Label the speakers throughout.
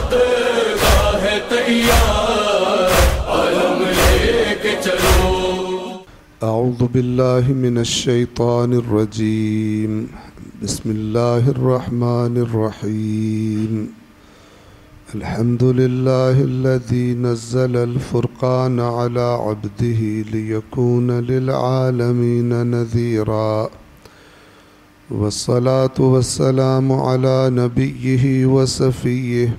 Speaker 1: صدقہ ہے تیار علم لے کے چلو.
Speaker 2: اعوذ باللہ من الشیطان الرجیم. بسم اللہ الرحمن الرحیم. الحمد للہ الذی نزل الفرقان على عبده ليكون للعالمین نذیرا. والصلاة والسلام على نبیہ وصفیہ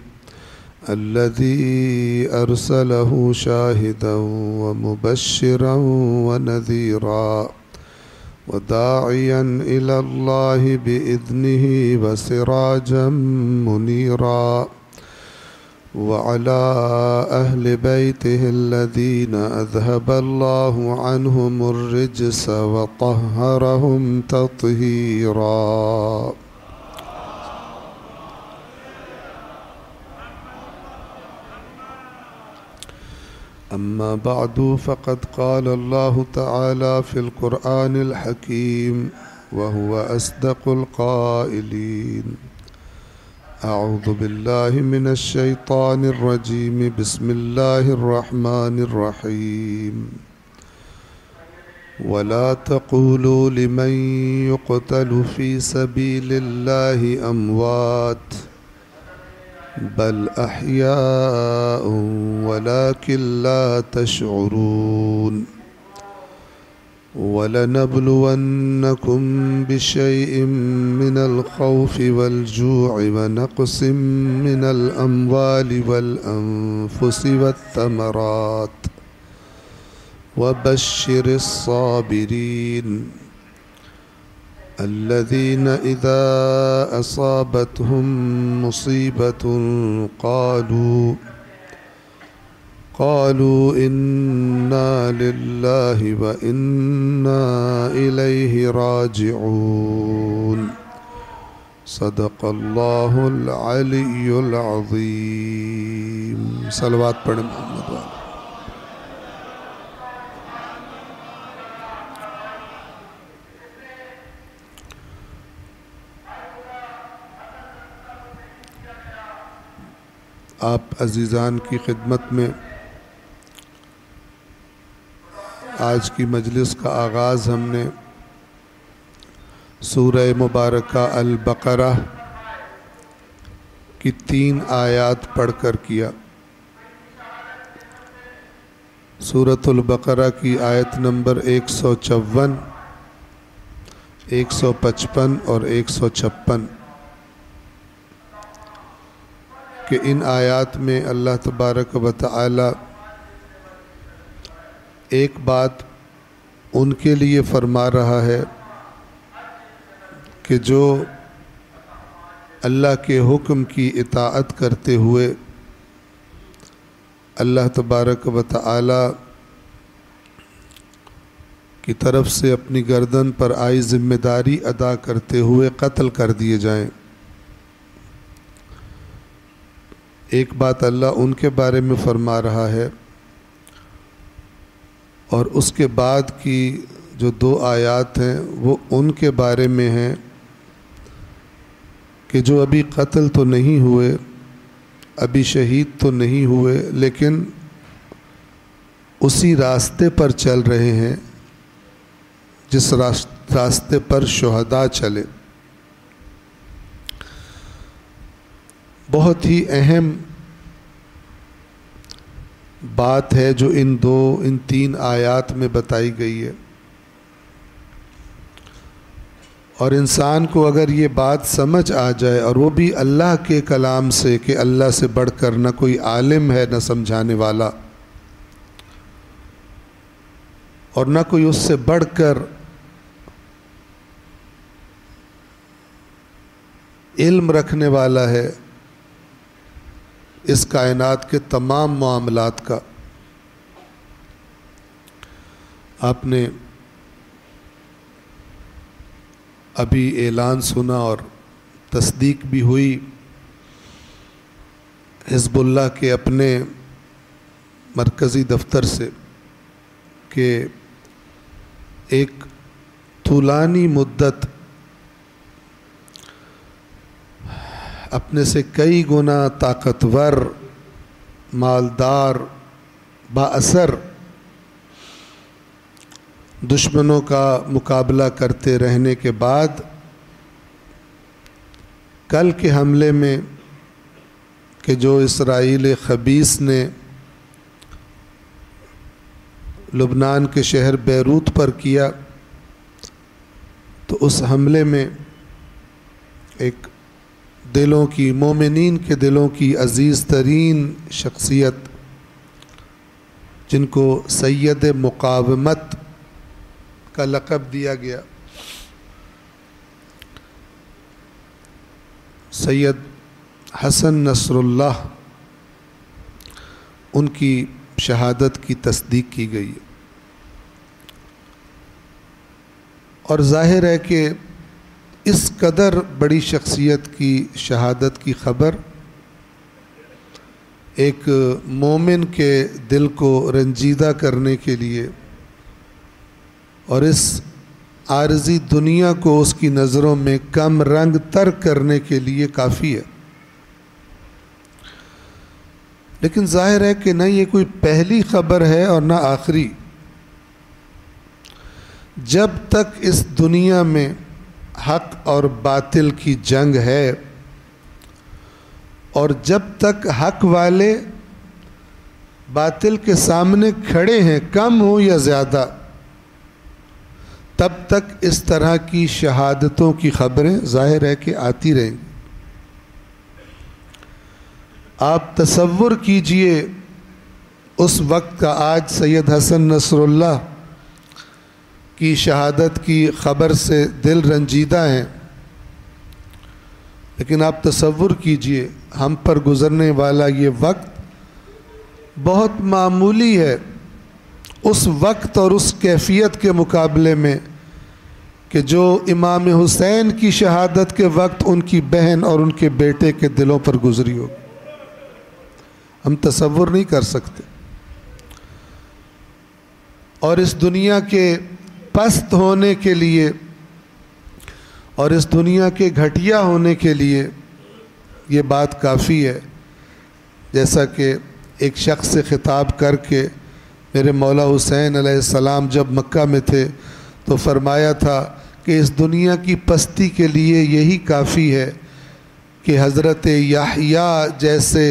Speaker 2: الذي أرسله شاهدا ومبشرا ونذيرا وداعيا إلى الله بإذنه وسراجا منيرا وعلى أهل بيته الذين أذهب الله عنهم الرجس وطهرهم تطهيرا. أما بعد فقد قال الله تعالى في القرآن الحكيم وهو أصدق القائلين. أعوذ بالله من الشيطان الرجيم. بسم الله الرحمن الرحيم. ولا تقولوا لمن يقتل في سبيل الله أموات بل أحياء ولكن لا تشعرون. ولنبلونكم بشيء من الخوف والجوع ونقص من الأموال والأنفس والثمرات وبشر الصابرين الذين إذا أصابتهم مصيبة قالوا إنا لله وإنا إليه راجعون. صدق الله العلي العظيم. صلوات پڑھیں محمد والے. آپ عزیزان کی خدمت میں آج کی مجلس کا آغاز ہم نے سورہ مبارکہ البقرہ کی 3 آیات پڑھ کر کیا. سورۃ البقرہ کی آیت نمبر 154 155 اور 156 کہ ان آیات میں اللہ تبارک و تعالی ایک بات ان کے لیے فرما رہا ہے کہ جو اللہ کے حکم کی اطاعت کرتے ہوئے اللہ تبارک و تعالی کی طرف سے اپنی گردن پر آئی ذمہ داری ادا کرتے ہوئے قتل کر دیے جائیں. ایک بات اللہ ان کے بارے میں فرما رہا ہے اور اس کے بعد کی جو 2 آیات ہیں وہ ان کے بارے میں ہیں کہ جو ابھی قتل تو نہیں ہوئے, ابھی شہید تو نہیں ہوئے, لیکن اسی راستے پر چل رہے ہیں جس راستے پر شہداء چلے. بہت ہی اہم بات ہے جو ان 3 آیات میں بتائی گئی ہے, اور انسان کو اگر یہ بات سمجھ آ جائے اور وہ بھی اللہ کے کلام سے کہ اللہ سے بڑھ کر نہ کوئی عالم ہے نہ سمجھانے والا اور نہ کوئی اس سے بڑھ کر علم رکھنے والا ہے اس کائنات کے تمام معاملات کا. آپ نے ابھی اعلان سنا اور تصدیق بھی ہوئی حزب اللہ کے اپنے مرکزی دفتر سے کہ ایک طولانی مدت اپنے سے کئی گنا طاقتور، مالدار، بااثر دشمنوں کا مقابلہ کرتے رہنے کے بعد کل کے حملے میں کہ جو اسرائیل خبیث نے لبنان کے شہر بیروت پر کیا، تو اس حملے میں ایک دلوں کی، مومنین کے دلوں کی عزیز ترین شخصیت، جن کو سید مقاومت کا لقب دیا گیا، سید حسن نصر اللہ، ان کی شہادت کی تصدیق کی گئی ہے۔ اور ظاہر ہے کہ اس قدر بڑی شخصیت کی شہادت کی خبر ایک مومن کے دل کو رنجیدہ کرنے کے لیے اور اس عارضی دنیا کو اس کی نظروں میں کم رنگ تر کرنے کے لیے کافی ہے۔ لیکن ظاہر ہے کہ نہ یہ کوئی پہلی خبر ہے اور نہ آخری۔ جب تک اس دنیا میں حق اور باطل کی جنگ ہے اور جب تک حق والے باطل کے سامنے کھڑے ہیں، کم ہو یا زیادہ، تب تک اس طرح کی شہادتوں کی خبریں ظاہر ہے کہ آتی رہیں گی۔ آپ تصور کیجئے اس وقت کا، آج سید حسن نصر اللہ کی شہادت کی خبر سے دل رنجیدہ ہیں، لیکن آپ تصور کیجئے ہم پر گزرنے والا یہ وقت بہت معمولی ہے اس وقت اور اس کیفیت کے مقابلے میں کہ جو امام حسین کی شہادت کے وقت ان کی بہن اور ان کے بیٹے کے دلوں پر گزری ہو۔ ہم تصور نہیں کر سکتے۔ اور اس دنیا کے پست ہونے کے لیے اور اس دنیا کے گھٹیا ہونے کے لیے یہ بات کافی ہے، جیسا کہ ایک شخص سے خطاب کر کے میرے مولا حسین علیہ السلام جب مکہ میں تھے تو فرمایا تھا کہ اس دنیا کی پستی کے لیے یہی کافی ہے کہ حضرت یحییٰ جیسے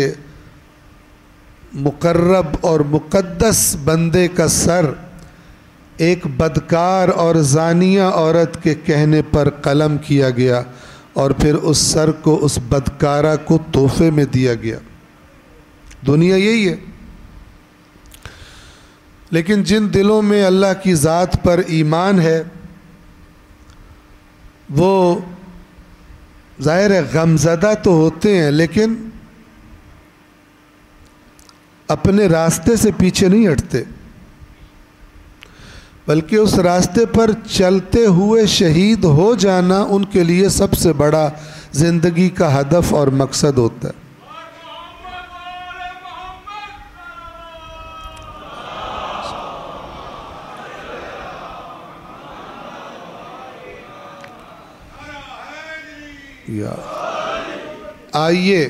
Speaker 2: مقرب اور مقدس بندے کا سر ایک بدکار اور زانیہ عورت کے کہنے پر قلم کیا گیا اور پھر اس سر کو اس بدکارہ کو تحفے میں دیا گیا۔ دنیا یہی ہے۔ لیکن جن دلوں میں اللہ کی ذات پر ایمان ہے وہ ظاہر ہے غمزدہ تو ہوتے ہیں، لیکن اپنے راستے سے پیچھے نہیں ہٹتے، بلکہ اس راستے پر چلتے ہوئے شہید ہو جانا ان کے لیے سب سے بڑا زندگی کا ہدف اور مقصد ہوتا ہے۔ آئیے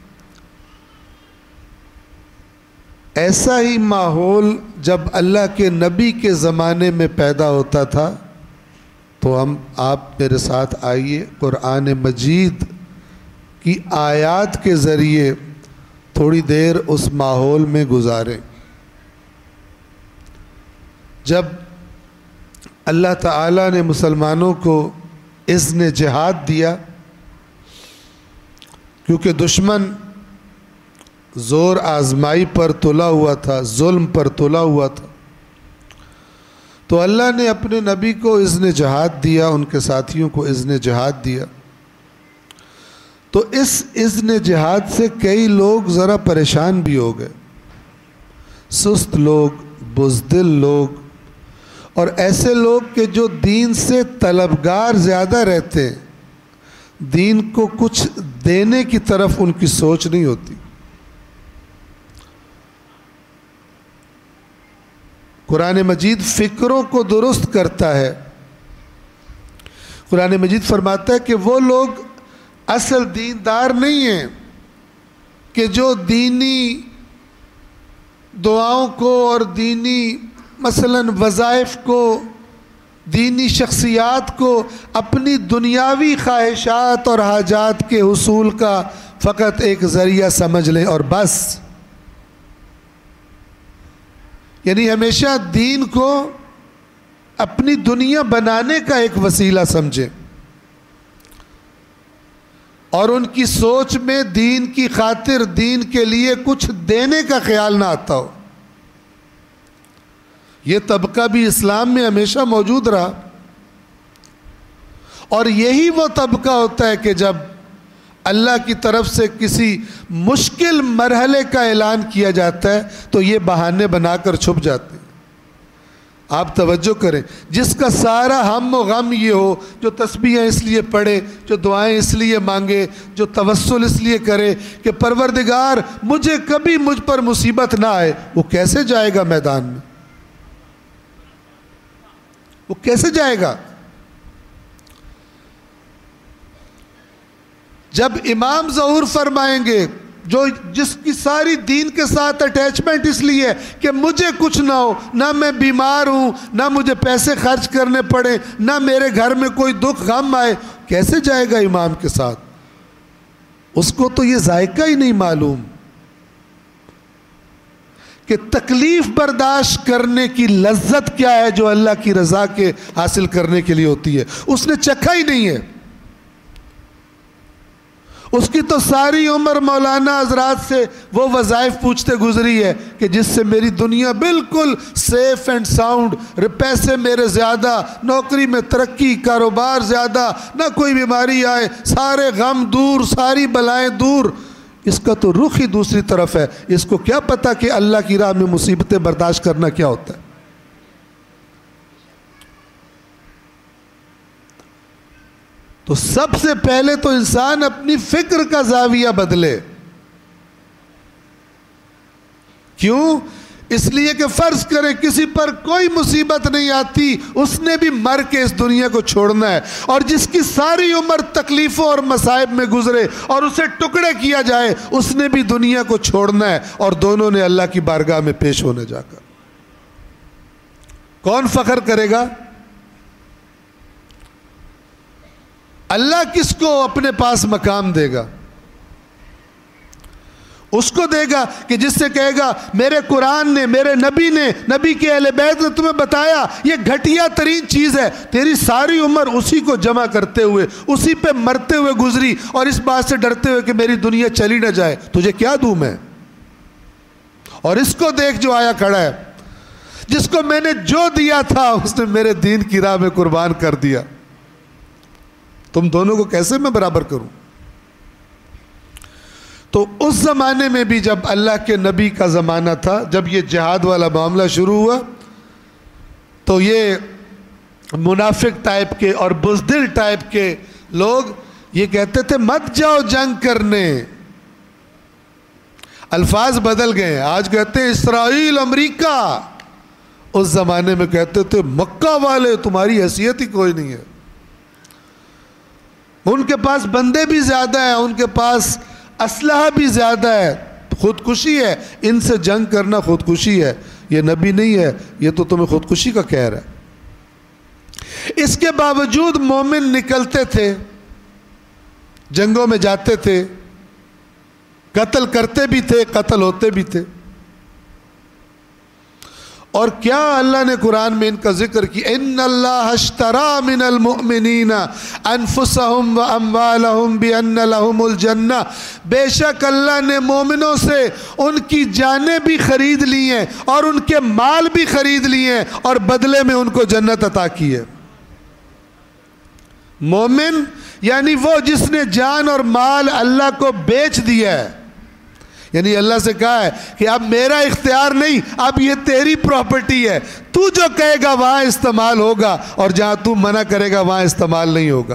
Speaker 2: ایسا ہی ماحول جب اللہ کے نبی کے زمانے میں پیدا ہوتا تھا تو آپ میرے ساتھ آئیے قرآن مجید کی آیات کے ذریعے تھوڑی دیر اس ماحول میں گزاریں۔ جب اللہ تعالیٰ نے مسلمانوں کو اذن جہاد دیا، کیونکہ دشمن زور آزمائی پر تلا ہوا تھا، ظلم پر تلا ہوا تھا، تو اللہ نے اپنے نبی کو اذن جہاد دیا، ان کے ساتھیوں کو اذن جہاد دیا۔ تو اس اذن جہاد سے کئی لوگ ذرا پریشان بھی ہو گئے، سست لوگ، بزدل لوگ، اور ایسے لوگ کہ جو دین سے طلبگار زیادہ رہتے ہیں، دین کو کچھ دینے کی طرف ان کی سوچ نہیں ہوتی۔ قرآن مجید فکروں کو درست کرتا ہے۔ قرآن مجید فرماتا ہے کہ وہ لوگ اصل دیندار نہیں ہے کہ جو دینی دعاؤں کو اور دینی مثلاً وظائف کو، دینی شخصیات کو اپنی دنیاوی خواہشات اور حاجات کے حصول کا فقط ایک ذریعہ سمجھ لیں اور بس. یعنی ہمیشہ دین کو اپنی دنیا بنانے کا ایک وسیلہ سمجھیں اور ان کی سوچ میں دین کی خاطر دین کے لیے کچھ دینے کا خیال نہ آتا ہو. یہ طبقہ بھی اسلام میں ہمیشہ موجود رہا اور یہی وہ طبقہ ہوتا ہے کہ جب اللہ کی طرف سے کسی مشکل مرحلے کا اعلان کیا جاتا ہے تو یہ بہانے بنا کر چھپ جاتے ہیں. آپ توجہ کریں، جس کا سارا ہم و غم یہ ہو، جو تسبیحیں اس لیے پڑھے، جو دعائیں اس لیے مانگے، جو توسل اس لیے کرے کہ پروردگار مجھے کبھی مجھ پر مصیبت نہ آئے، وہ کیسے جائے گا میدان میں؟ وہ کیسے جائے گا؟ جب امام ظہور فرمائیں گے، جس کی ساری دین کے ساتھ اٹیچمنٹ اس لیے کہ مجھے کچھ نہ ہو، نہ میں بیمار ہوں، نہ مجھے پیسے خرچ کرنے پڑے، نہ میرے گھر میں کوئی دکھ غم آئے، کیسے جائے گا امام کے ساتھ؟ اس کو تو یہ ذائقہ ہی نہیں معلوم کہ تکلیف برداشت کرنے کی لذت کیا ہے جو اللہ کی رضا کے حاصل کرنے کے لیے ہوتی ہے. اس نے چکھا ہی نہیں ہے. اس کی تو ساری عمر مولانا حضرات سے وہ وظائف پوچھتے گزری ہے کہ جس سے میری دنیا بالکل سیف اینڈ ساؤنڈ، پیسے میرے زیادہ، نوکری میں ترقی، کاروبار زیادہ، نہ کوئی بیماری آئے، سارے غم دور، ساری بلائیں دور. اس کا تو رخ ہی دوسری طرف ہے. اس کو کیا پتا کہ اللہ کی راہ میں مصیبتیں برداشت کرنا کیا ہوتا ہے. تو سب سے پہلے تو انسان اپنی فکر کا زاویہ بدلے. کیوں؟ اس لیے کہ فرض کریں کسی پر کوئی مصیبت نہیں آتی، اس نے بھی مر کے اس دنیا کو چھوڑنا ہے، اور جس کی ساری عمر تکلیفوں اور مصائب میں گزرے اور اسے ٹکڑے کیا جائے، اس نے بھی دنیا کو چھوڑنا ہے، اور دونوں نے اللہ کی بارگاہ میں پیش ہونے جا کر. کون فخر کرے گا؟ اللہ کس کو اپنے پاس مقام دے گا؟ اس کو دے گا کہ جس سے کہے گا میرے قرآن نے، میرے نبی نے، نبی کے اہل بیت نے تمہیں بتایا یہ گھٹیا ترین چیز ہے، تیری ساری عمر اسی کو جمع کرتے ہوئے، اسی پہ مرتے ہوئے گزری، اور اس بات سے ڈرتے ہوئے کہ میری دنیا چلی نہ جائے، تجھے کیا دوں میں؟ اور اس کو دیکھ جو آیا کھڑا ہے، جس کو میں نے جو دیا تھا اس نے میرے دین کی راہ میں قربان کر دیا. تم دونوں کو کیسے میں برابر کروں؟ تو اس زمانے میں بھی جب اللہ کے نبی کا زمانہ تھا، جب یہ جہاد والا معاملہ شروع ہوا، تو یہ منافق ٹائپ کے اور بزدل ٹائپ کے لوگ یہ کہتے تھے مت جاؤ جنگ کرنے. الفاظ بدل گئے، آج کہتے ہیں اسرائیل، امریکہ. اس زمانے میں کہتے تھے مکہ والے تمہاری حیثیت ہی کوئی نہیں ہے. ان کے پاس بندے بھی زیادہ ہیں، ان کے پاس اسلحہ بھی زیادہ ہے، خودکشی ہے، ان سے جنگ کرنا خودکشی ہے، یہ نبی نہیں ہے، یہ تو تمہیں خودکشی کا کہہ رہا ہے. اس کے باوجود مومن نکلتے تھے، جنگوں میں جاتے تھے، قتل کرتے بھی تھے، قتل ہوتے بھی تھے. اور کیا اللہ نے قرآن میں ان کا ذکر کی، ان اللہ اشترى من المؤمنین انفسهم واموالهم بان لهم الجنہ، بے شک اللہ نے مومنوں سے ان کی جانیں بھی خرید لی ہیں اور ان کے مال بھی خرید لیے ہیں اور بدلے میں ان کو جنت عطا کی ہے. مومن یعنی وہ جس نے جان اور مال اللہ کو بیچ دیا ہے، یعنی اللہ سے کہا ہے کہ اب میرا اختیار نہیں، اب یہ تیری پراپرٹی ہے، تو جو کہے گا وہاں استعمال ہوگا اور جہاں تو منع کرے گا وہاں استعمال نہیں ہوگا.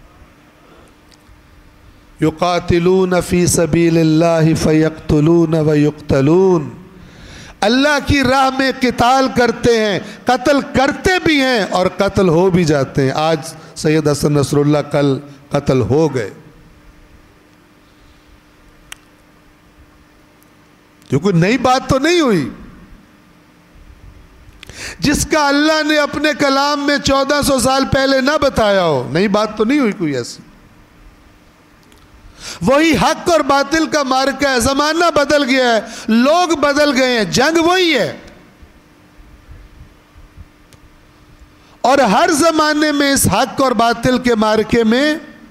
Speaker 2: یقاتلون فی سبیل اللہ فیقتلون ویقتلون، اللہ کی راہ میں قتال کرتے ہیں، قتل کرتے بھی ہیں اور قتل ہو بھی جاتے ہیں. آج سید حسن نصر اللہ کل قتل ہو گئے. جو کوئی نئی بات تو نہیں ہوئی. جس کا اللہ نے اپنے کلام میں 1400 سال پہلے نہ بتایا ہو. نئی بات تو نہیں ہوئی کوئی ایسی. وہی حق اور باطل کا معرکہ ہے. زمانہ بدل گیا ہے, لوگ بدل گئے ہیں, جنگ وہی ہے. اور ہر زمانے میں اس حق اور باطل کے معرکے میں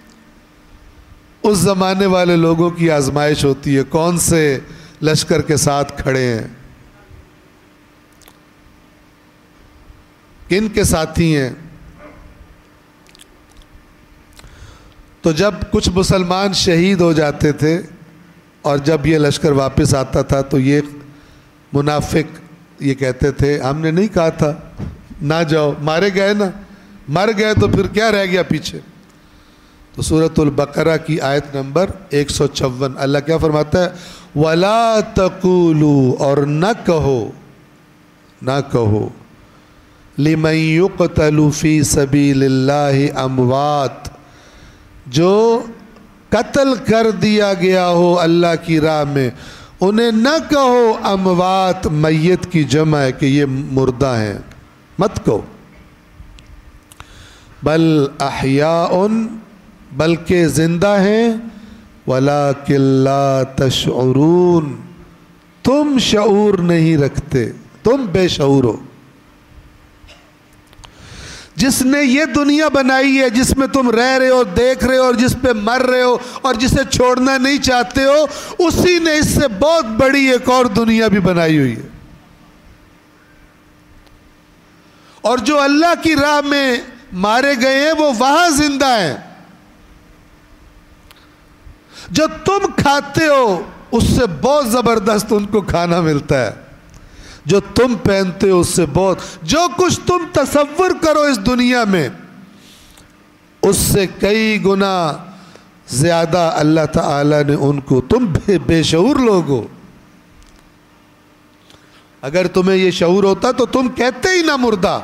Speaker 2: اس زمانے والے لوگوں کی آزمائش ہوتی ہے, کون سے لشکر کے ساتھ کھڑے ہیں, کن کے ساتھی ہیں. تو جب کچھ مسلمان شہید ہو جاتے تھے اور جب یہ لشکر واپس آتا تھا تو یہ منافق یہ کہتے تھے ہم نے نہیں کہا تھا نہ جاؤ, مارے گئے نا, مر گئے تو پھر کیا رہ گیا پیچھے. تو سورۃ البقرہ کی آیت نمبر 154 اللہ کیا فرماتا ہے, وَلَا تَقُولُوا, اور نہ کہو لِمَن يُقْتَلُ فِي سَبِيلِ اللَّهِ اموات, جو قتل کر دیا گیا ہو اللہ کی راہ میں, انہیں نہ کہو اموات, میت کی جمع ہے کہ یہ مردہ ہیں, مت کہو. بل احیاء, بلکہ زندہ ہیں, وَلَٰكِن لَّا تَشْعُرُونَ, تم شعور نہیں رکھتے, تم بے شعور ہو. جس نے یہ دنیا بنائی ہے جس میں تم رہ رہے ہو, دیکھ رہے ہو اور جس پہ مر رہے ہو اور جسے چھوڑنا نہیں چاہتے ہو, اسی نے اس سے بہت بڑی ایک اور دنیا بھی بنائی ہوئی ہے. اور جو اللہ کی راہ میں مارے گئے ہیں وہ وہاں زندہ ہیں. جو تم کھاتے ہو اس سے بہت زبردست ان کو کھانا ملتا ہے. جو تم پہنتے ہو اس سے بہت, جو کچھ تم تصور کرو اس دنیا میں اس سے کئی گنا زیادہ اللہ تعالی نے ان کو, تم بے شعور لوگ ہو. اگر تمہیں یہ شعور ہوتا تو تم کہتے ہی نہ مردہ.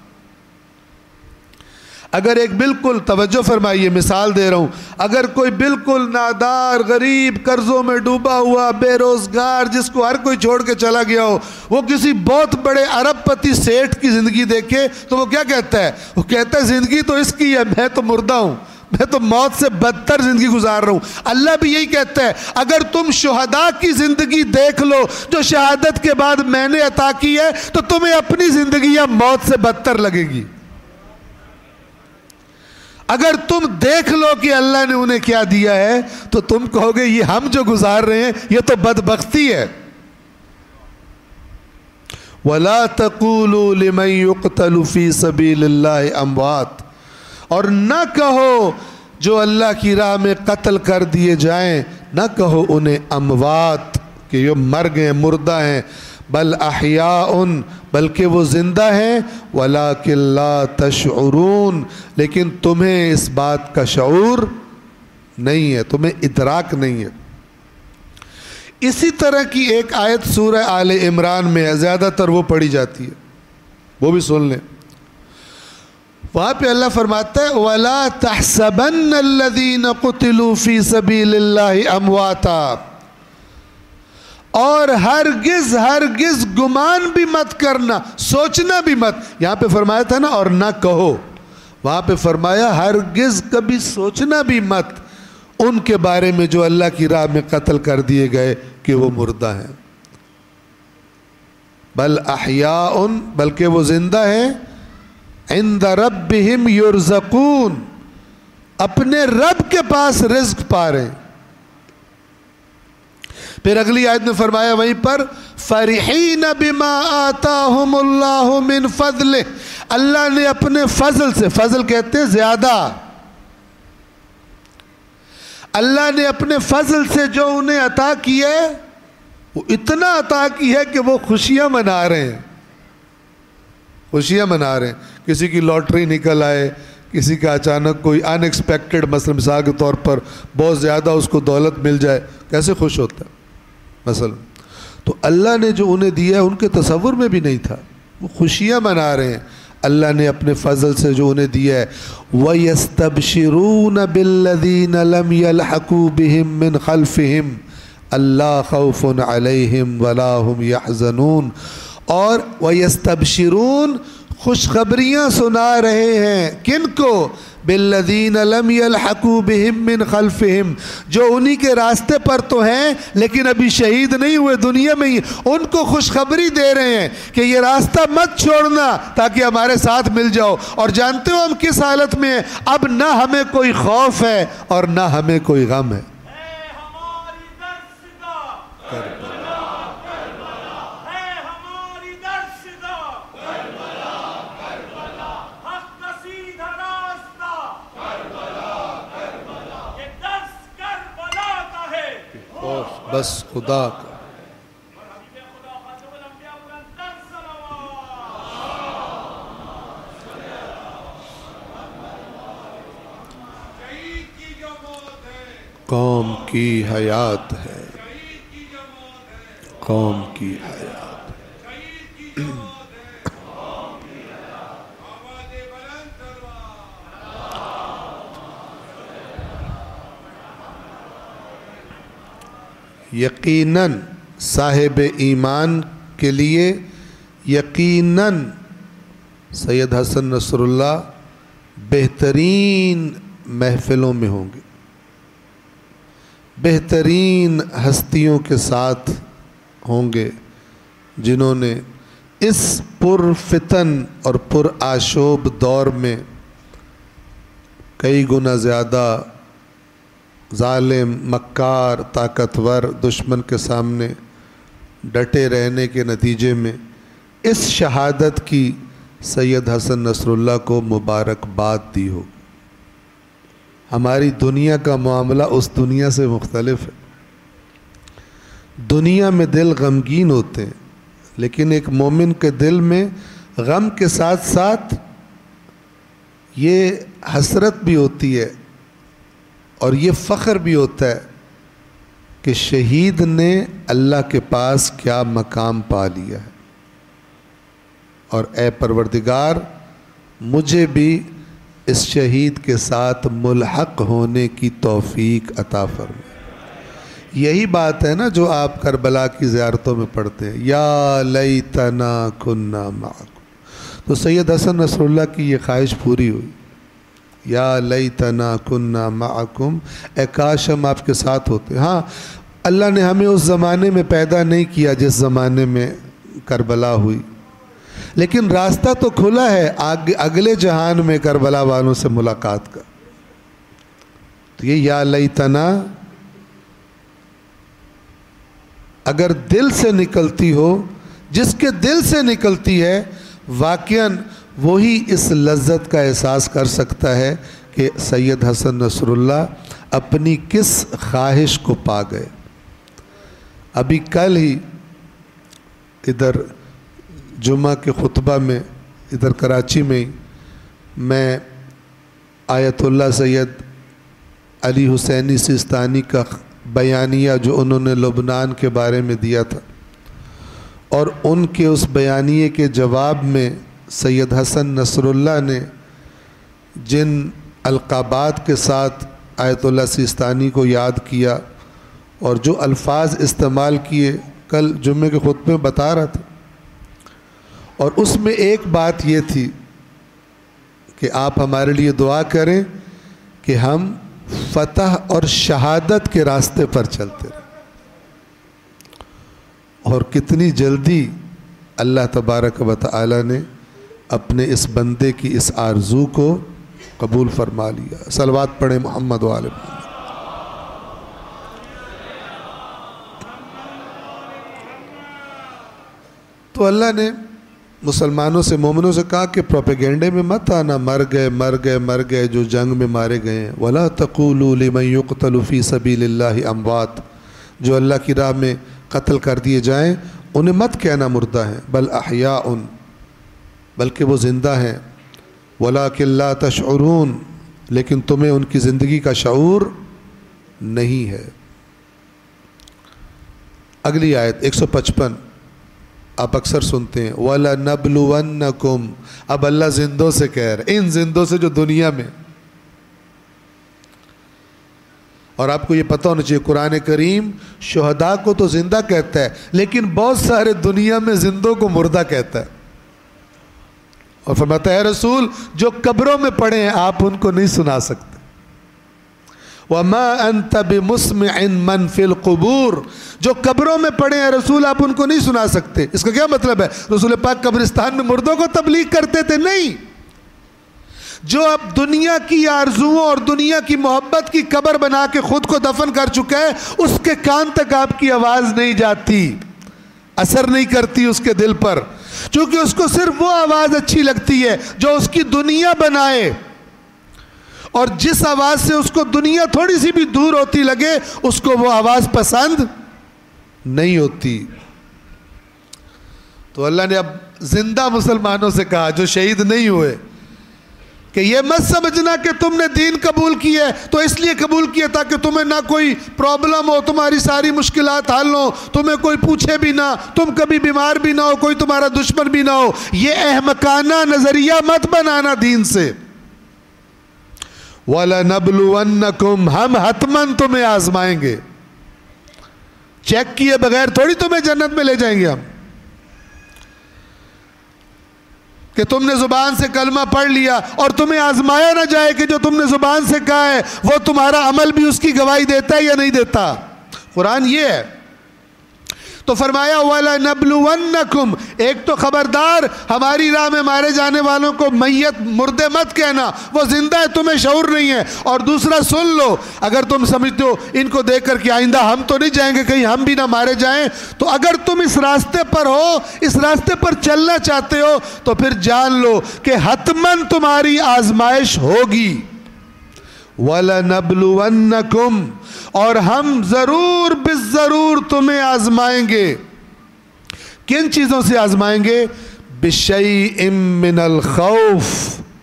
Speaker 2: اگر ایک بالکل, توجہ فرمائیے مثال دے رہا ہوں, اگر کوئی بالکل نادار, غریب, قرضوں میں ڈوبا ہوا, بے روزگار, جس کو ہر کوئی چھوڑ کے چلا گیا ہو, وہ کسی بہت بڑے ارب پتی سیٹھ کی زندگی دیکھے تو وہ کیا کہتا ہے؟ وہ کہتا ہے زندگی تو اس کی ہے, میں تو مردہ ہوں, میں تو موت سے بدتر زندگی گزار رہا ہوں. اللہ بھی یہی کہتا ہے, اگر تم شہداء کی زندگی دیکھ لو جو شہادت کے بعد میں نے عطا کی ہے تو تمہیں اپنی زندگی یا موت سے بدتر لگے گی. اگر تم دیکھ لو کہ اللہ نے انہیں کیا دیا ہے تو تم کہو گے یہ ہم جو گزار رہے ہیں یہ تو بدبختی ہے. وَلَا تَقُولُوا لِمَن يُقْتَلُ فِي سَبِيلِ اللَّهِ اموات, اور نہ کہو جو اللہ کی راہ میں قتل کر دیے جائیں, نہ کہو انہیں اموات کہ یہ مر گئے, مردہ ہیں. بل احیاء, بلکہ وہ زندہ ہیں. وَلَٰكِن لَّا تَشْعُرُونَ, لیکن تمہیں اس بات کا شعور نہیں ہے, تمہیں ادراک نہیں ہے. اسی طرح کی ایک آیت سورہ آل عمران میں ہے, زیادہ تر وہ پڑھی جاتی ہے, وہ بھی سن لیں. وہاں پہ اللہ فرماتا ہے وَلَا تَحْسَبَنَّ الَّذِينَ قُتِلُوا فِي سَبِيلِ اللَّهِ امواتا, اور ہرگز گمان بھی مت کرنا, سوچنا بھی مت. یہاں پہ فرمایا تھا نا اور نہ کہو, وہاں پہ فرمایا ہرگز کبھی سوچنا بھی مت ان کے بارے میں جو اللہ کی راہ میں قتل کر دیے گئے کہ وہ مردہ ہیں. بل احیاء, بلکہ وہ زندہ ہیں. عند ربہم یرزقون, اپنے رب کے پاس رزق پا رہے ہیں. پھر اگلی آیت میں فرمایا وہیں پر فرحین بما آتاہم اللہ من فضلہ, اللہ نے اپنے فضل سے, فضل کہتے ہیں زیادہ, اللہ نے اپنے فضل سے جو انہیں عطا کی ہے وہ اتنا عطا کی ہے کہ وہ خوشیاں منا رہے ہیں, خوشیاں منا رہے ہیں. کسی کی لاٹری نکل آئے, کسی کا اچانک کوئی ان ایکسپیکٹڈ مثال کے طور پر بہت زیادہ اس کو دولت مل جائے, کیسے خوش ہوتا ہے مثلا. تو اللہ نے جو انہیں دیا ہے ان کے تصور میں بھی نہیں تھا, وہ خوشیاں منا رہے ہیں اللہ نے اپنے فضل سے جو انہیں دیا ہے. وَيَسْتَبْشِرُونَ بِالَّذِينَ لَمْ يَلْحَقُوا بِهِمْ مِنْ خَلْفِهِمْ اللہ خوف علیہم ولا هم یحزنون، اور وَيَسْتَبْشِرُونَ خوشخبریاں سنا رہے ہیں کن کو؟ بِالَّذِينَ لَمْ يَلْحَقُوا بِهِمْ مِنْ خَلْفِهِمْ، جو انہی کے راستے پر تو ہیں لیکن ابھی شہید نہیں ہوئے، دنیا میں ہی ان کو خوشخبری دے رہے ہیں کہ یہ راستہ مت چھوڑنا تاکہ ہمارے ساتھ مل جاؤ، اور جانتے ہو ہم کس حالت میں ہیں؟ اب نہ ہمیں کوئی خوف ہے اور نہ ہمیں کوئی غم ہے۔ بس خدا کا قوم کی حیات ہے، قوم کی حیات ہے۔ یقیناً صاحب ایمان کے لیے یقیناً سید حسن نصر اللہ بہترین محفلوں میں ہوں گے، بہترین ہستیوں کے ساتھ ہوں گے جنہوں نے اس پر فتن اور پر آشوب دور میں کئی گنا زیادہ ظالم، مکار، طاقتور دشمن کے سامنے ڈٹے رہنے کے نتیجے میں اس شہادت کی سید حسن نصر اللہ کو مبارکباد دی ہو۔ ہماری دنیا کا معاملہ اس دنیا سے مختلف ہے۔ دنیا میں دل غمگین ہوتے ہیں، لیکن ایک مومن کے دل میں غم کے ساتھ ساتھ یہ حسرت بھی ہوتی ہے اور یہ فخر بھی ہوتا ہے کہ شہید نے اللہ کے پاس کیا مقام پا لیا ہے، اور اے پروردگار مجھے بھی اس شہید کے ساتھ ملحق ہونے کی توفیق عطا فرما۔ یہی بات ہے نا جو آپ کربلا کی زیارتوں میں پڑھتے ہیں، یا لیتنا کنا معکم۔ تو سید حسن نصر اللہ کی یہ خواہش پوری ہوئی، یا لیتنا کنا معکم، اے کاش ہم آپ کے ساتھ ہوتے۔ ہاں، اللہ نے ہمیں اس زمانے میں پیدا نہیں کیا جس زمانے میں کربلا ہوئی، لیکن راستہ تو کھلا ہے اگلے جہان میں کربلا والوں سے ملاقات کا۔ تو یہ یا لیتنا اگر دل سے نکلتی ہو، جس کے دل سے نکلتی ہے، واقعاً وہی اس لذت کا احساس کر سکتا ہے کہ سید حسن نصر اللہ اپنی کس خواہش کو پا گئے۔ ابھی کل ہی ادھر جمعہ کے خطبہ میں ادھر کراچی میں میں آیت اللہ سید علی حسینی سیستانی کا بیانیہ جو انہوں نے لبنان کے بارے میں دیا تھا، اور ان کے اس بیانیے کے جواب میں سید حسن نصر اللہ نے جن القابات کے ساتھ آیت اللہ سیستانی کو یاد کیا اور جو الفاظ استعمال کیے، کل جمعے کے خطبے میں بتا رہا تھا، اور اس میں ایک بات یہ تھی کہ آپ ہمارے لیے دعا کریں کہ ہم فتح اور شہادت کے راستے پر چلتے رہیں۔ اور کتنی جلدی اللہ تبارک و تعالی نے اپنے اس بندے کی اس آرزو کو قبول فرما لیا۔ صلوات پڑھیں محمد و آل محمد۔ تو اللہ نے مسلمانوں سے، مومنوں سے کہا کہ پروپیگنڈے میں مت آنا، مر گئے جو جنگ میں مارے گئے ہیں۔ وَلَا تَقُولُوا لِمَنْ يُقْتَلُ فِي سَبِيلِ اللَّهِ أَمْوَاتٌ، جو اللہ کی راہ میں قتل کر دیے جائیں انہیں مت کہنا مردہ ہیں، بل احیاء، بلکہ وہ زندہ ہیں۔ وَلَكِنْ لَا تَشْعُرُونَ، لیکن تمہیں ان کی زندگی کا شعور نہیں ہے۔ اگلی آیت 155 آپ اکثر سنتے ہیں، وَلَنَبْلُوَنَّكُمْ، اب اللہ زندوں سے کہہ رہے، ان زندوں سے جو دنیا میں، اور آپ کو یہ پتہ ہونا چاہیے قرآن کریم شہداء کو تو زندہ کہتا ہے لیکن بہت سارے دنیا میں زندوں کو مردہ کہتا ہے. اور فرماتا ہے رسول جو قبروں میں پڑے ہیں آپ ان کو نہیں سنا سکتے. وَمَا أَنْتَ بِمُسْمِعٍ مَّن فِي الْقُبُورِ جو قبروں میں پڑے ہیں رسول آپ ان کو نہیں سنا سکتے. اس کا کیا مطلب ہے؟ رسول پاک قبرستان میں مردوں کو تبلیغ کرتے تھے؟ نہیں. جو اب دنیا کی آرزوؤں اور دنیا کی محبت کی قبر بنا کے خود کو دفن کر چکا ہے اس کے کان تک آپ کی آواز نہیں جاتی، اثر نہیں کرتی اس کے دل پر، چونکہ اس کو صرف وہ آواز اچھی لگتی ہے جو اس کی دنیا بنائے، اور جس آواز سے اس کو دنیا تھوڑی سی بھی دور ہوتی لگے اس کو وہ آواز پسند نہیں ہوتی. تو اللہ نے اب زندہ مسلمانوں سے کہا جو شہید نہیں ہوئے کہ یہ مت سمجھنا کہ تم نے دین قبول کیا ہے تو اس لیے قبول کیا تاکہ تمہیں نہ کوئی پرابلم ہو، تمہاری ساری مشکلات حل ہو، تمہیں کوئی پوچھے بھی نہ، تم کبھی بیمار بھی نہ ہو، کوئی تمہارا دشمن بھی نہ ہو. یہ احمقانہ نظریہ مت بنانا دین سے. وَلَنَبْلُوَنَّكُمْ ہم حتماً تمہیں آزمائیں گے، چیک کیے بغیر تھوڑی تمہیں جنت میں لے جائیں گے ہم کہ تم نے زبان سے کلمہ پڑھ لیا اور تمہیں آزمایا نہ جائے کہ جو تم نے زبان سے کہا ہے وہ تمہارا عمل بھی اس کی گواہی دیتا ہے یا نہیں دیتا. قرآن یہ ہے. تو فرمایا وَلَنَبْلُوَنَّكُمْ ایک تو خبردار ہماری راہ میں مارے جانے والوں کو میت مردے مت کہنا، وہ زندہ ہے تمہیں شعور نہیں ہے. اور دوسرا سن لو اگر تم سمجھتے ہو ان کو دیکھ کر کہ آئندہ ہم تو نہیں جائیں گے کہیں ہم بھی نہ مارے جائیں، تو اگر تم اس راستے پر ہو، اس راستے پر چلنا چاہتے ہو تو پھر جان لو کہ حتماً تمہاری آزمائش ہوگی. وَلَنَبْلُوَنَّكُمْ اور ہم ضرور بالضرور تمہیں آزمائیں گے. کن چیزوں سے آزمائیں گے؟ بِشَيْءٍ مِّنَ الْخَوْفِ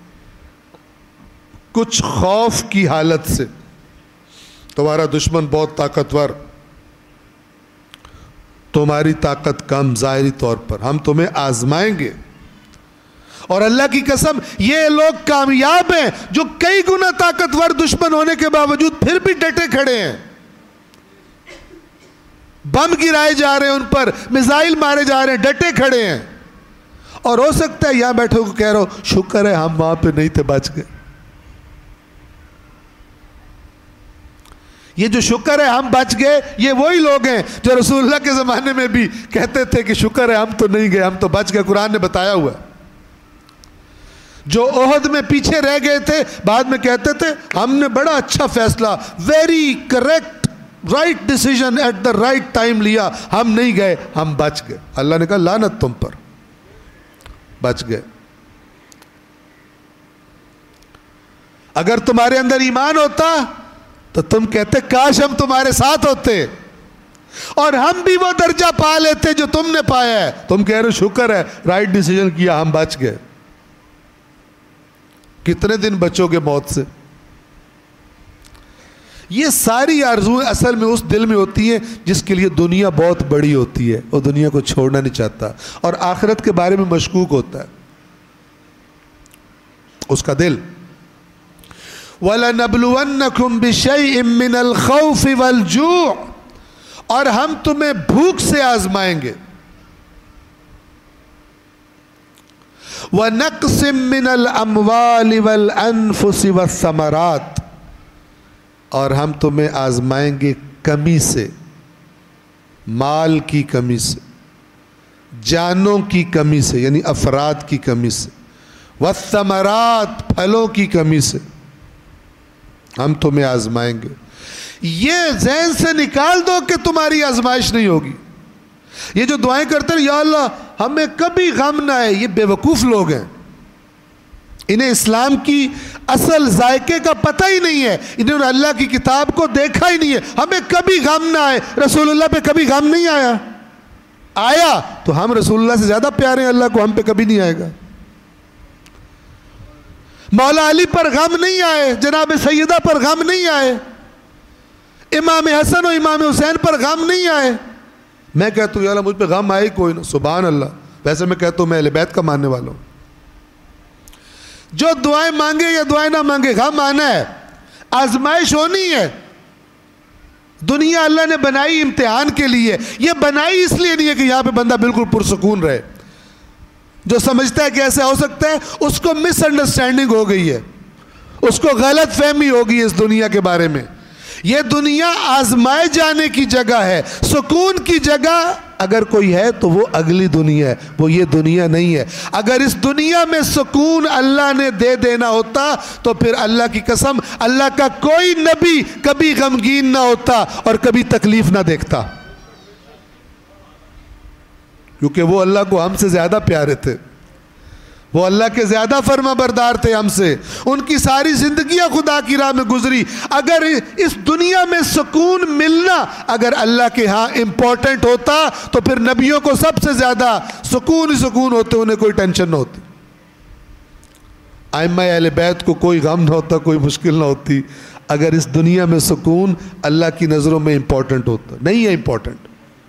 Speaker 2: کچھ خوف کی حالت سے. تمہارا دشمن بہت طاقتور، تمہاری طاقت کم ظاہری طور پر، ہم تمہیں آزمائیں گے. اور اللہ کی قسم یہ لوگ کامیاب ہیں جو کئی گنا طاقتور دشمن ہونے کے باوجود پھر بھی ڈٹے کھڑے ہیں. بم گرائے جا رہے ہیں، ان پر میزائل مارے جا رہے ہیں، ڈٹے کھڑے ہیں. اور ہو سکتا ہے یہاں بیٹھے کو کہہ رہا ہو شکر ہے ہم وہاں پہ نہیں تھے، بچ گئے. یہ جو شکر ہے ہم بچ گئے یہ وہی لوگ ہیں جو رسول اللہ کے زمانے میں بھی کہتے تھے کہ شکر ہے ہم تو نہیں گئے، ہم تو بچ گئے. قرآن نے بتایا ہوا ہے. جو احد میں پیچھے رہ گئے تھے بعد میں کہتے تھے ہم نے بڑا اچھا فیصلہ، very correct right decision at the right time لیا، ہم نہیں گئے، ہم بچ گئے. اللہ نے کہا لعنت تم پر، بچ گئے. اگر تمہارے اندر ایمان ہوتا تو تم کہتے کاش ہم تمہارے ساتھ ہوتے اور ہم بھی وہ درجہ پا لیتے جو تم نے پایا ہے. تم کہہ رہے شکر ہے رائٹ ڈیسیژن کیا، ہم بچ گئے. کتنے دن بچو گے موت سے؟ یہ ساری آرزویں اصل میں اس دل میں ہوتی ہیں جس کے لیے دنیا بہت بڑی ہوتی ہے، وہ دنیا کو چھوڑنا نہیں چاہتا اور آخرت کے بارے میں مشکوک ہوتا ہے اس کا دل. وَلَنَبْلُوَنَّكُمْ بِشَيْءٍ مِّنَ الْخَوْفِ وَالْجُوعِ اور ہم تمہیں بھوک سے آزمائیں گے. وَنَقْسٍ مِّنَ الْأَمْوَالِ وَالْأَنفُسِ وَالثَّمَرَاتِ اور ہم تمہیں آزمائیں گے کمی سے، مال کی کمی سے، جانوں کی کمی سے یعنی افراد کی کمی سے، والثمرات پھلوں کی کمی سے ہم تمہیں آزمائیں گے. یہ ذہن سے نکال دو کہ تمہاری آزمائش نہیں ہوگی. یہ جو دعائیں کرتے ہیں یا اللہ ہمیں کبھی غم نہ آئے، یہ بے وقوف لوگ ہیں. انہیں اسلام کی اصل ذائقے کا پتہ ہی نہیں ہے، انہوں نے اللہ کی کتاب کو دیکھا ہی نہیں ہے. ہمیں کبھی غم نہ آئے. رسول اللہ پہ کبھی غم نہیں آیا تو ہم رسول اللہ سے زیادہ پیارے ہیں اللہ کو، ہم پہ کبھی نہیں آئے گا. مولا علی پر غم نہیں آئے، جناب سیدہ پر غم نہیں آئے، امام حسن و امام حسین پر غم نہیں آئے. میں کہتا ہوں یا اللہ مجھ پہ غم آئے کوئی نہ، سبحان اللہ. ویسے میں کہتا ہوں میں اہل بیت کا ماننے والا ہوں. جو دعائیں مانگے یا دعائیں نہ مانگے غم آنا ہے، آزمائش ہونی ہے. دنیا اللہ نے بنائی امتحان کے لیے، یہ بنائی اس لیے نہیں ہے کہ یہاں پہ بندہ بالکل پرسکون رہے۔ جو سمجھتا ہے کہ ایسا ہو سکتا ہے اس کو مس انڈرسٹینڈنگ ہو گئی ہے، اس کو غلط فہمی ہو گئی اس دنیا کے بارے میں۔ یہ دنیا آزمائے جانے کی جگہ ہے، سکون کی جگہ اگر کوئی ہے تو وہ اگلی دنیا ہے، وہ یہ دنیا نہیں ہے۔ اگر اس دنیا میں سکون اللہ نے دے دینا ہوتا تو پھر اللہ کی قسم اللہ کا کوئی نبی کبھی غمگین نہ ہوتا اور کبھی تکلیف نہ دیکھتا، کیونکہ وہ اللہ کو ہم سے زیادہ پیارے تھے، وہ اللہ کے زیادہ فرما بردار تھے ہم سے، ان کی ساری زندگیاں خدا کی راہ میں گزری۔ اگر اس دنیا میں سکون ملنا اگر اللہ کے ہاں امپورٹنٹ ہوتا تو پھر نبیوں کو سب سے زیادہ سکون ہی سکون ہوتے، انہیں کوئی ٹینشن نہ ہوتی، ائمہ اہل بیت کو کوئی غم نہ ہوتا، کوئی مشکل نہ ہوتی، اگر اس دنیا میں سکون اللہ کی نظروں میں امپورٹنٹ ہوتا۔ نہیں ہے امپورٹنٹ،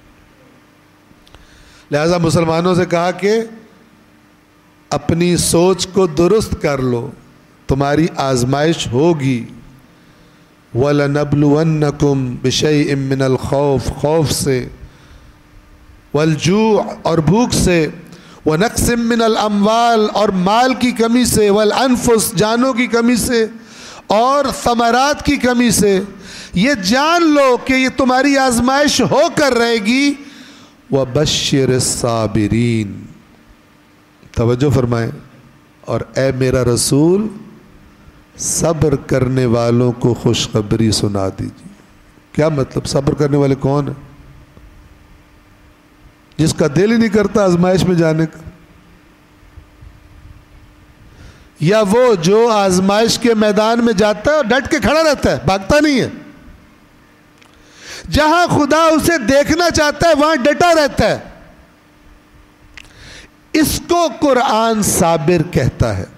Speaker 2: لہذا مسلمانوں سے کہا کہ اپنی سوچ کو درست کر لو، تمہاری آزمائش ہوگی۔ وَلَنَبْلُوَنَّكُمْ بِشَيْءٍ مِّنَ الْخَوْفِ، خوف سے، وَالْجُوعِ اور بھوک سے، وَنَقْصٍ مِّنَ الْأَمْوَالِ اور مال کی کمی سے، وَالْأَنفُسِ جانوں کی کمی سے، اور ثمرات کی کمی سے۔ یہ جان لو کہ یہ تمہاری آزمائش ہو کر رہے گی۔ وَبَشِّرِ الصَّابِرِينَ، توجہ فرمائیں، اور اے میرا رسول صبر کرنے والوں کو خوشخبری سنا دیجیے۔ کیا مطلب؟ صبر کرنے والے کون ہیں؟ جس کا دل ہی نہیں کرتا آزمائش میں جانے کا، یا وہ جو آزمائش کے میدان میں جاتا ہے اور ڈٹ کے کھڑا رہتا ہے، بھاگتا نہیں ہے۔ جہاں خدا اسے دیکھنا چاہتا ہے وہاں ڈٹا رہتا ہے، اس کو قرآن صابر کہتا ہے۔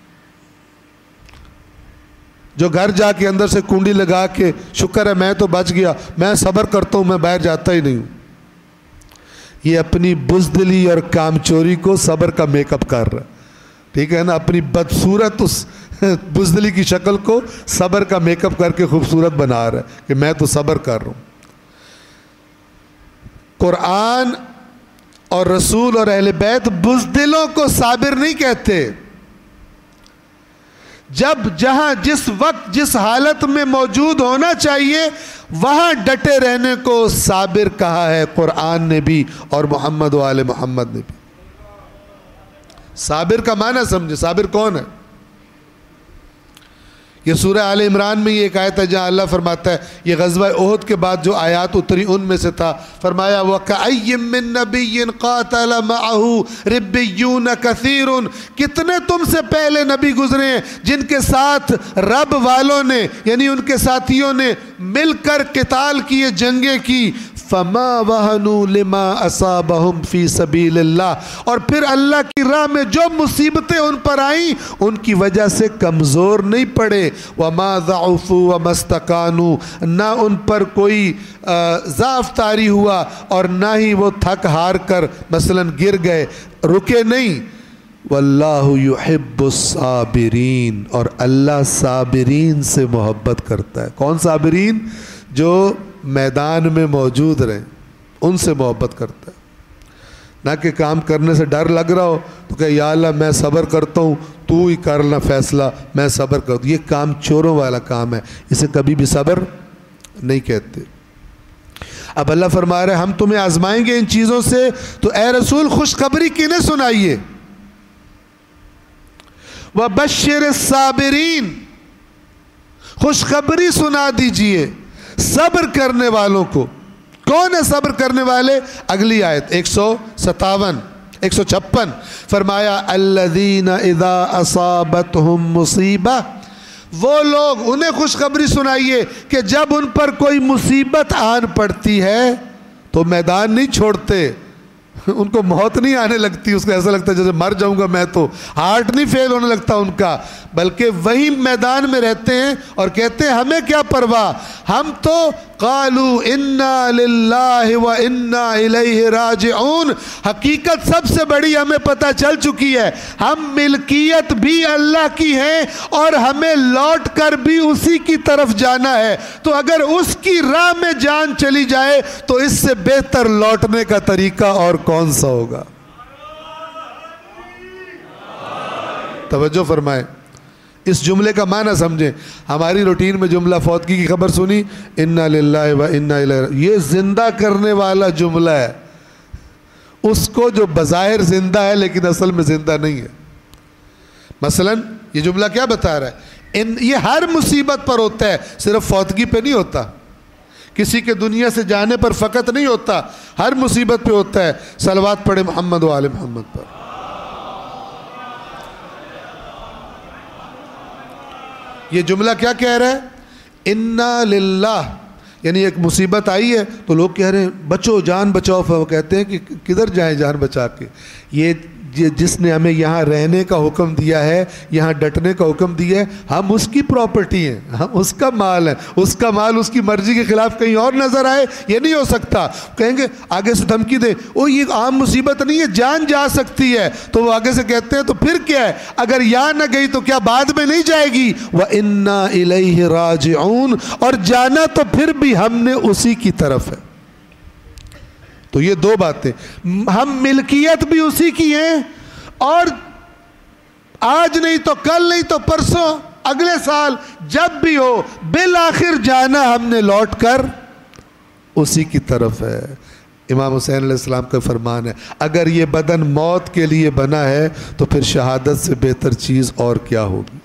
Speaker 2: جو گھر جا کے اندر سے کنڈی لگا کے شکر ہے میں تو بچ گیا، میں صبر کرتا ہوں، میں باہر جاتا ہی نہیں ہوں، یہ اپنی بزدلی اور کام چوری کو صبر کا میک اپ کر رہا ہے، ٹھیک ہے نا؟ اپنی بدصورت اس بزدلی کی شکل کو صبر کا میک اپ کر کے خوبصورت بنا رہا ہے کہ میں تو صبر کر رہا ہوں۔ قرآن اور رسول اور اہل بیت بزدلوں کو صابر نہیں کہتے۔ جب جہاں جس وقت جس حالت میں موجود ہونا چاہیے وہاں ڈٹے رہنے کو صابر کہا ہے قرآن نے بھی اور محمد و آل محمد نے بھی۔ صابر کا معنی سمجھے، صابر کون ہے؟ یہ سورہ آل عمران میں یہ ایک آیت ہے جہاں اللہ فرماتا ہے، یہ غزوہ احد کے بعد جو آیات اتری ان میں سے تھا، فرمایا وَكَأَيٍّ مِّن نَبِيٍّ قَاتَلَ مَعَهُ رِبِّيُّونَ كَثِيرٌ، کتنے تم سے پہلے نبی گزرے ہیں جن کے ساتھ رب والوں نے یعنی ان کے ساتھیوں نے مل کر قتال کیے، جنگیں کی، فَمَا وَهَنُوا لِمَا أَصَابَهُمْ فِي سَبِيلِ اللَّهِ، اور پھر اللہ کی راہ میں جو مصیبتیں ان پر آئیں ان کی وجہ سے کمزور نہیں پڑے، وَمَا ضَعُفُوا وَمَا اسْتَكَانُوا، نہ ان پر کوئی ضعف طاری ہوا اور نہ ہی وہ تھک ہار کر مثلا گر گئے، رکے نہیں۔ وَاللَّهُ يُحِبُّ الصَّابِرِينَ، اور اللہ صابرین سے محبت کرتا ہے۔ کون صابرین؟ جو میدان میں موجود رہیں، ان سے محبت کرتا ہے، نہ کہ کام کرنے سے ڈر لگ رہا ہو تو کہ یا اللہ میں صبر کرتا ہوں تو ہی کرنا فیصلہ، میں صبر کرتا ہوں۔ یہ کام چوروں والا کام ہے، اسے کبھی بھی صبر نہیں کہتے۔ اب اللہ فرما رہے ہیں ہم تمہیں آزمائیں گے ان چیزوں سے، تو اے رسول خوشخبری کنہیں سنائیے، وَبَشِّرِ الصَّابِرِينَ، خوشخبری سنا دیجئے صبر کرنے والوں کو۔ کون ہے صبر کرنے والے؟ اگلی آیت 157 156 فرمایا الذین اذا اصابتہم مصیبہ، وہ لوگ انہیں خوشخبری سنائیے کہ جب ان پر کوئی مصیبت آن پڑتی ہے تو میدان نہیں چھوڑتے، ان کو موت نہیں آنے لگتی، اس کو ایسا لگتا ہے جیسے مر جاؤں گا میں، تو ہارٹ نہیں فیل ہونے لگتا ان کا، بلکہ وہی میدان میں رہتے ہیں اور کہتے ہیں ہمیں کیا پرواہ، ہم تو قالوا انا للہ و انا الیہ راجعون. حقیقت سب سے بڑی ہمیں پتہ چل چکی ہے, ہم ملکیت بھی اللہ کی ہے اور ہمیں لوٹ کر بھی اسی کی طرف جانا ہے. تو اگر اس کی راہ میں جان چلی جائے تو اس سے بہتر لوٹنے کا طریقہ اور کون سا ہوگا. توجہ فرمائیں, اس جملے کا معنی سمجھیں. ہماری روٹین میں جملہ فوتگی کی خبر سنی, انا للہ و انا الیہ, یہ زندہ کرنے والا جملہ ہے. اس کو جو بظاہر زندہ ہے لیکن اصل میں زندہ نہیں ہے. مثلا یہ جملہ کیا بتا رہا ہے, یہ ہر مصیبت پر ہوتا ہے, صرف فوتگی پہ نہیں ہوتا, کسی کے دنیا سے جانے پر فقط نہیں ہوتا, ہر مصیبت پہ ہوتا ہے. صلوات پڑھے محمد و آل محمد پر. یہ جملہ کیا کہہ رہا ہے, انا للہ, یعنی ایک مصیبت آئی ہے تو لوگ کہہ رہے ہیں بچو, جان بچاؤ. وہ کہتے ہیں کہ کدھر جائیں جان بچا کے. یہ جس نے ہمیں یہاں رہنے کا حکم دیا ہے, یہاں ڈٹنے کا حکم دیا ہے, ہم اس کی پراپرٹی ہیں, ہم اس کا مال ہے. اس کا مال اس کی مرضی کے خلاف کہیں اور نظر آئے, یہ نہیں ہو سکتا. کہیں گے آگے سے دھمکی دے, او یہ عام مصیبت نہیں ہے, جان جا سکتی ہے. تو وہ آگے سے کہتے ہیں تو پھر کیا ہے, اگر یہاں نہ گئی تو کیا بعد میں نہیں جائے گی. وَإِنَّا إِلَيْهِ رَاجِعُونَ, اور جانا تو پھر بھی ہم نے اسی کی طرف ہے. تو یہ دو باتیں, ہم ملکیت بھی اسی کی ہیں, اور آج نہیں تو کل نہیں تو پرسوں, اگلے سال جب بھی ہو, بالآخر جانا ہم نے لوٹ کر اسی کی طرف ہے. امام حسین علیہ السلام کا فرمان ہے, اگر یہ بدن موت کے لیے بنا ہے تو پھر شہادت سے بہتر چیز اور کیا ہوگی.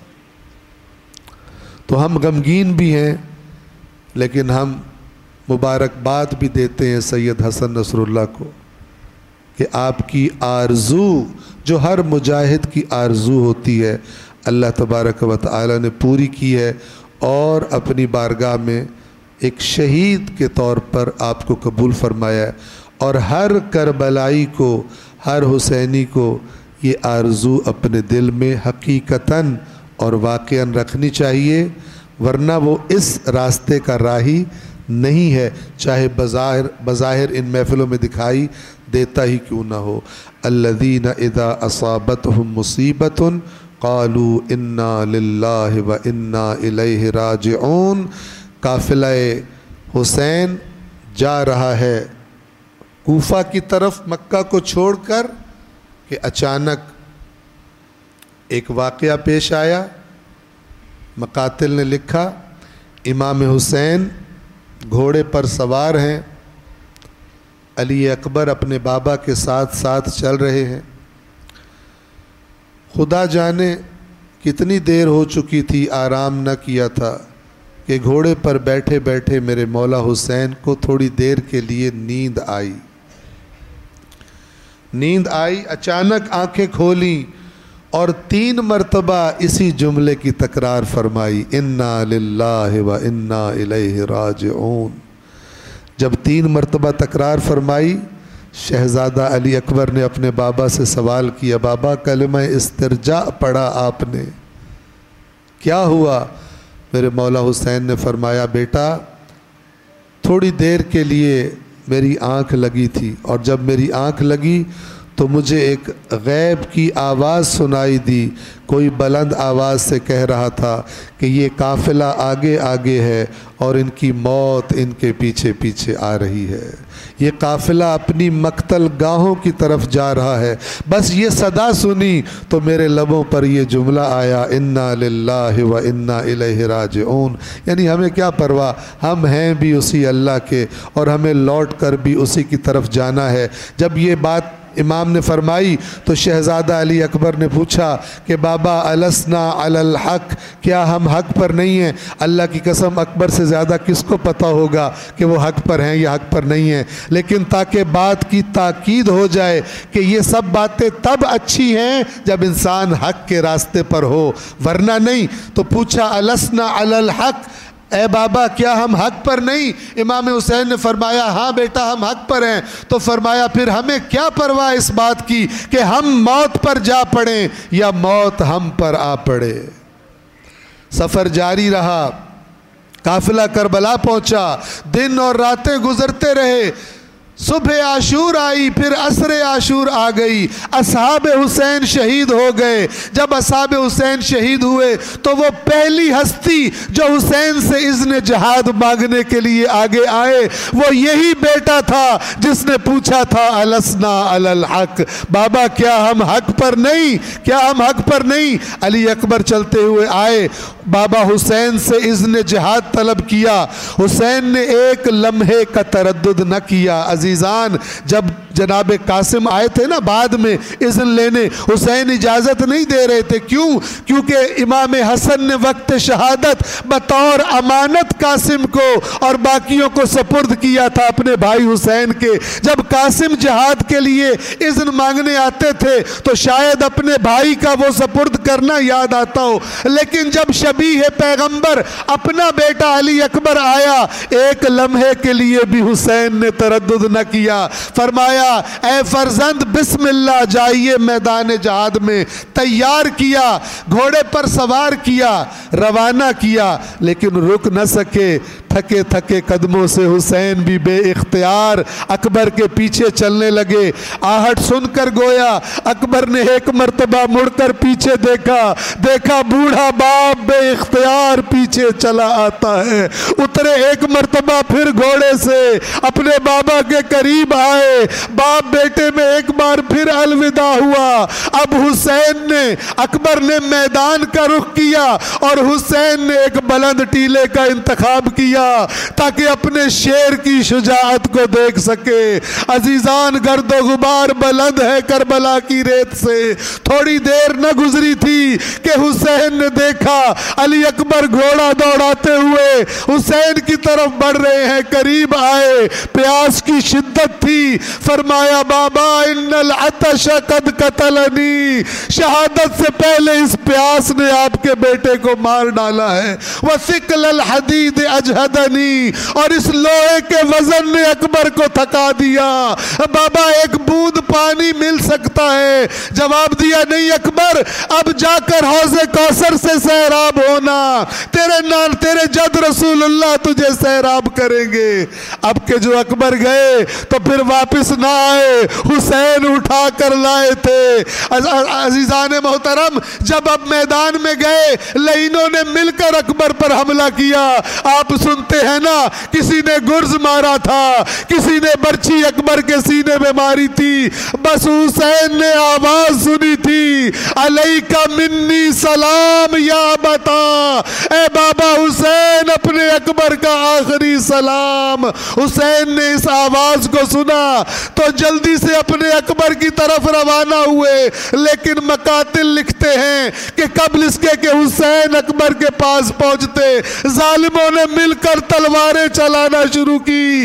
Speaker 2: تو ہم غمگین بھی ہیں, لیکن ہم مبارکباد بھی دیتے ہیں سید حسن نصر اللہ کو کہ آپ کی آرزو, جو ہر مجاہد کی آرزو ہوتی ہے, اللہ تبارک و تعالی نے پوری کی ہے, اور اپنی بارگاہ میں ایک شہید کے طور پر آپ کو قبول فرمایا ہے. اور ہر کربلائی کو, ہر حسینی کو یہ آرزو اپنے دل میں حقیقتاً اور واقعاً رکھنی چاہیے, ورنہ وہ اس راستے کا راہی نہیں ہے, چاہے بظاہر ان محفلوں میں دکھائی دیتا ہی کیوں نہ ہو. الذین اذا اصابتہم مصیبت قالوا انا للہ و انا الیہ راجعون. قافلہ حسین جا رہا ہے کوفہ کی طرف مکہ کو چھوڑ کر, کہ اچانک ایک واقعہ پیش آیا. مقاتل نے لکھا, امام حسین گھوڑے پر سوار ہیں, علی اکبر اپنے بابا کے ساتھ ساتھ چل رہے ہیں. خدا جانے کتنی دیر ہو چکی تھی, آرام نہ کیا تھا, کہ گھوڑے پر بیٹھے بیٹھے میرے مولا حسین کو تھوڑی دیر کے لیے نیند آئی. اچانک آنکھیں کھولیں اور 3 مرتبہ اسی جملے کی تکرار فرمائی, انا للہ و انا الیہ راجعون. جب 3 مرتبہ تکرار فرمائی, شہزادہ علی اکبر نے اپنے بابا سے سوال کیا, بابا کلمہ استرجاع پڑھا آپ نے, کیا ہوا؟ میرے مولا حسین نے فرمایا, بیٹا تھوڑی دیر کے لیے میری آنکھ لگی تھی, اور جب میری آنکھ لگی تو مجھے ایک غیب کی آواز سنائی دی. کوئی بلند آواز سے کہہ رہا تھا کہ یہ قافلہ آگے آگے ہے اور ان کی موت ان کے پیچھے پیچھے آ رہی ہے. یہ قافلہ اپنی مقتل گاہوں کی طرف جا رہا ہے. بس یہ صدا سنی تو میرے لبوں پر یہ جملہ آیا, انا للہ و انا الیہ راجعون. یعنی ہمیں کیا پرواہ, ہم ہیں بھی اسی اللہ کے, اور ہمیں لوٹ کر بھی اسی کی طرف جانا ہے. جب یہ بات امام نے فرمائی تو شہزادہ علی اکبر نے پوچھا کہ بابا السنا علی الحق, کیا ہم حق پر نہیں ہیں؟ اللہ کی قسم اکبر سے زیادہ کس کو پتہ ہوگا کہ وہ حق پر ہیں یا حق پر نہیں ہیں, لیکن تاکہ بات کی تاکید ہو جائے کہ یہ سب باتیں تب اچھی ہیں جب انسان حق کے راستے پر ہو, ورنہ نہیں. تو پوچھا السنا علی الحق, اے بابا کیا ہم حق پر نہیں؟ امام حسین نے فرمایا ہاں بیٹا ہم حق پر ہیں. تو فرمایا پھر ہمیں کیا پرواہ اس بات کی کہ ہم موت پر جا پڑیں یا موت ہم پر آ پڑے. سفر جاری رہا. قافلہ کربلا پہنچا، دن اور راتیں گزرتے رہے، صبح عاشور آئی، پھر عصر عاشور آ گئی، اصحاب حسین شہید ہو گئے۔ جب اصحاب حسین شہید ہوئے تو وہ پہلی ہستی جو حسین سے اذن جہاد مانگنے کے لیے آگے آئے وہ یہی بیٹا تھا جس نے پوچھا تھا السنا علی الحق، بابا کیا ہم حق پر نہیں، کیا ہم حق پر نہیں؟ علی اکبر چلتے ہوئے آئے، بابا حسین سے اذن جہاد طلب کیا، حسین نے ایک لمحے کا تردد نہ کیا۔ عزیزان، جب جناب قاسم آئے تھے نا بعد میں اذن لینے، حسین اجازت نہیں دے رہے تھے، کیوں؟ کیونکہ امام حسن نے وقت شہادت بطور امانت قاسم کو اور باقیوں کو سپرد کیا تھا اپنے بھائی حسین کے۔ جب قاسم جہاد کے لیے اذن مانگنے آتے تھے تو شاید اپنے بھائی کا وہ سپرد کرنا یاد آتا ہو، لیکن جب شبیہ پیغمبر اپنا بیٹا علی اکبر آیا، ایک لمحے کے لیے بھی حسین نے تردد نہ کیا، فرمایا اے فرزند بسم اللہ، جائیے میدان جہاد میں۔ تیار کیا، گھوڑے پر سوار کیا، روانہ کیا، لیکن رک نہ سکے، تھکے تھکے قدموں سے حسین بھی بے اختیار اکبر کے پیچھے چلنے لگے۔ آہٹ سن کر گویا اکبر نے ایک مرتبہ مڑ کر پیچھے دیکھا بوڑھا باپ بے اختیار پیچھے چلا آتا ہے۔ اترے ایک مرتبہ پھر گھوڑے سے اپنے بابا کے قریب آئے، باپ بیٹے میں ایک بار پھر الوداع ہوا۔ اب حسین نے، اکبر نے میدان کا رخ کیا اور حسین نے ایک بلند ٹیلے کا انتخاب کیا تاکہ اپنے شیر کی شجاعت کو دیکھ سکے۔ عزیزان، گرد و غبار بلند ہے کربلا کی ریت سے۔ تھوڑی دیر نہ گزری تھی کہ حسین نے دیکھا علی اکبر گھوڑا دوڑاتے ہوئے حسین کی طرف بڑھ رہے ہیں، قریب آئے، پیاس کی شدت تھی، فرمایا بابا ان العطش قد قتلنی، شہادت سے پہلے اس پیاس نے آپ کے بیٹے کو مار ڈالا ہے، وثقل الحدید اجہدنی، اور اس لوہے کے وزن نے اکبر کو تھکا دیا، بابا ایک بوند پانی مل سکتا ہے؟ جواب دیا نہیں اکبر، اب جا کر حوض کوثر سے سیراب ہونا، تیرے جد رسول اللہ تجھے سیراب کریں گے۔ اب کہ جو اکبر گئے تو پھر واپس نہ آئے، حسین اٹھا کر لائے تھے۔ عزیزان محترم، جب اب میدان میں گئے لعینوں نے مل کر اکبر پر حملہ کیا۔ آپ سنتے ہیں نا، کسی نے گرز مارا تھا، کسی نے برچھی اکبر کے سینے میں ماری تھی، بس حسین نے آواز سنی تھی علیکا منی سلام یا بتا، اے بابا حسین اپنے اکبر کا آخری سلام۔ حسین نے اس آواز کو سنا تو جلدی سے اپنے اکبر کی طرف روانہ ہوئے، لیکن مقاتل لکھتے ہیں کہ قبل اس کے کہ حسین اکبر کے پاس پہنچتے ظالموں نے مل کر تلواریں چلانا شروع کی،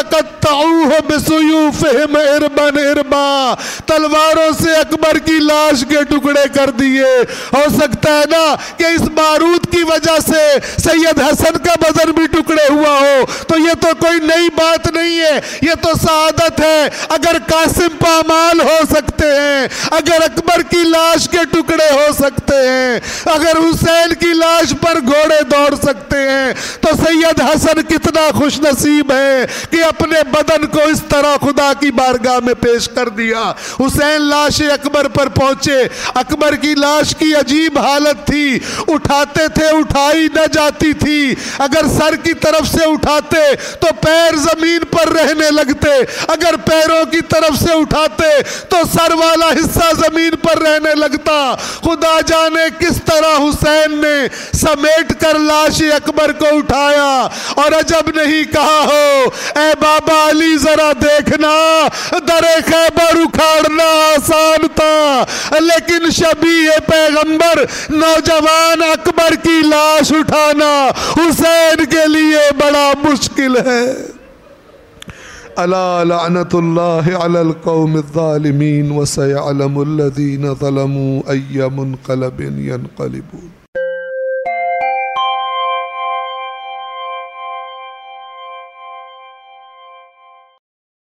Speaker 2: فقطعوہ بسیوفہم اربن اربا، تلواروں سے اکبر کی لاش کے ٹکڑے کر دیے۔ ہو سکتا ہے نا کہ اس بارود کی وجہ سے سید حسن کا بدن بھی ٹکڑے ہوا ہو، تو یہ تو کوئی نئی بات نہیں ہے، یہ تو سعادت ہے۔ اگر قاسم پامال ہو سکتے ہیں، اگر اکبر کی لاش کے ٹکڑے ہو سکتے ہیں، اگر حسین کی لاش پر گھوڑے دوڑ سکتے ہیں، تو سید حسن کتنا خوش نصیب ہے کہ اپنے بدن کو اس طرح خدا کی بارگاہ میں پیش کر دیا۔ حسین لاش اکبر پر پہنچے، اکبر کی لاش کی عجیب حالت تھی، اٹھاتے تھے اٹھائی نہ جاتی تھی، اگر سر کی طرف سے اٹھاتے تو پیر زمین پر رہنے لگتے، اگر پیروں کی طرف سے اٹھاتے تو سر والا حصہ زمین پر رہنے لگتا۔ خدا جانے کس طرح حسین نے سمیٹ کر لاش اکبر کو اٹھایا، اور عجب نہیں کہا ہو اے بابا علی ذرا دیکھنا، در خیبر اکھاڑنا آسان تھا، لیکن شبیہ پیغمبر نوجوان اکبر کی لاش اٹھانا حسین کے لیے بڑا مشکل ہے۔ الا لعنت اللہ علی القوم الظالمین وسیعلم الذین ظلموا ای منقلب ینقلبون۔